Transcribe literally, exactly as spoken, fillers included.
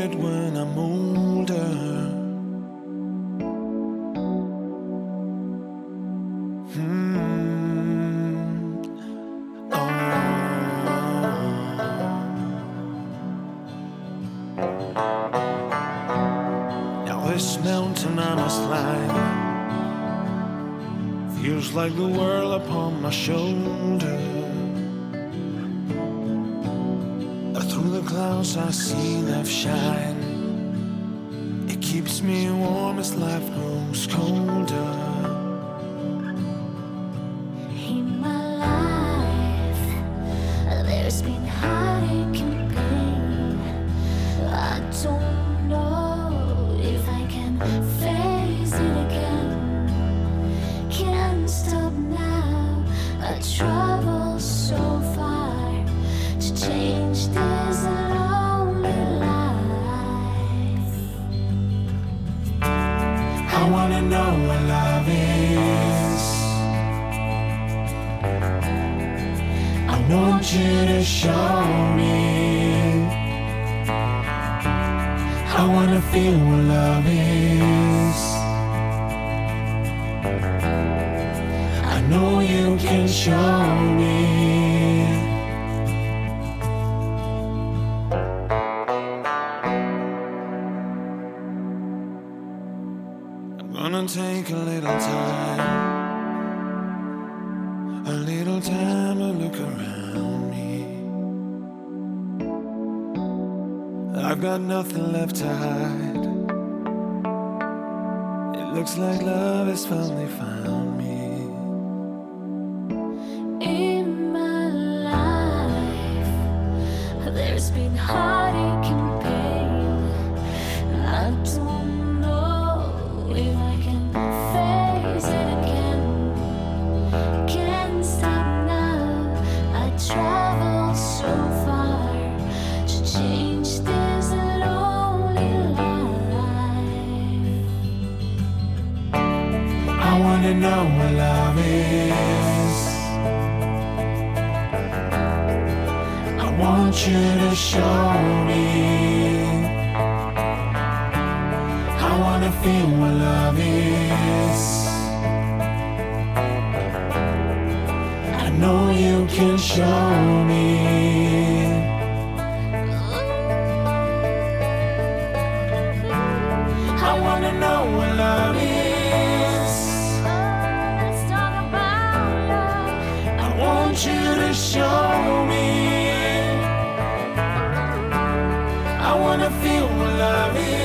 it when I'm older. Hmm. Oh. Now this mountain I must climb feels like the world upon my shoulder. Through the clouds I see love shine. It keeps me warm as life grows colder. In my life, there's been heartache and pain. I don't know if I can face it again. Can't stop now. I travel so far to change this lonely life. I wanna know what love is. I want you to show me. I wanna feel what love is. I know you can show me. Gonna take a little time, a little time to look around me. I've got nothing left to hide. It looks like love has finally found me. In my life, there's been heartache and pain. I don't know if I can face it again. Can't stop now. I travel so far to change this lonely life. I wanna know what love is. I want you to show me. I wanna feel what love is. I know you can show me. I wanna know what love is. Let's talk about love. I want you to show me. I wanna feel what love is.